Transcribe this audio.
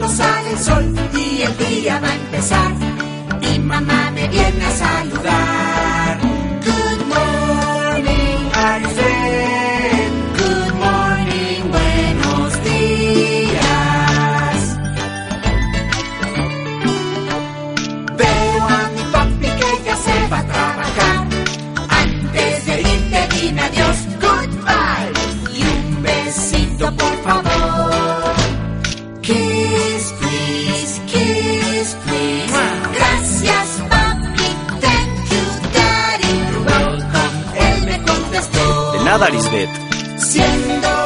cuando sale el sol y el día va a empezar. Mi mamá me viene a saludar. Good morning, Arisel. Good morning, buenos días. Veo a mi papi que ya se va a trabajar. Antes de irte dime adiós, goodbye. Y un besito por favor. Kiss, please, kiss, please. Gracias, papi, thank you, daddy. You're welcome, él me contestó. De nada, Lisbeth. Siendo